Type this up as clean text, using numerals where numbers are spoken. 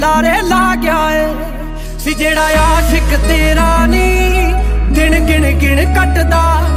ਲਾਰੇ ਲਾ ਗਿਆ ਏ ਸੀ ਜਿਹੜਾ ਆਸ਼ਿਕ ਤੇਰਾ ਨੀ ਦਿਨ ਗਿਣ ਗਿਣ ਕੱਟਦਾ।